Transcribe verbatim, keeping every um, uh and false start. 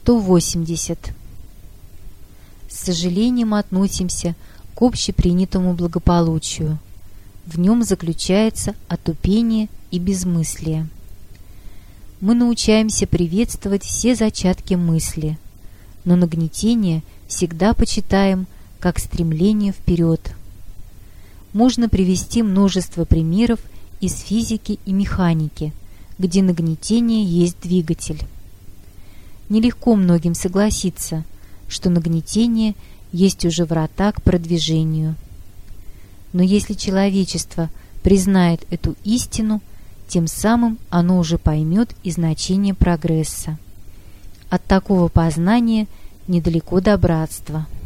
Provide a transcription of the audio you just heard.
сто восемьдесят. С сожалением относимся к общепринятому благополучию. В нем заключается отупение и безмыслие. Мы научаемся приветствовать все зачатки мысли, но нагнетение всегда почитаем как стремление вперед. Можно привести множество примеров из физики и механики, где нагнетение есть двигатель. Нелегко многим согласиться, что нагнетение есть уже врата к продвижению. Но если человечество признает эту истину, тем самым оно уже поймет и значение прогресса. От такого познания недалеко до братства.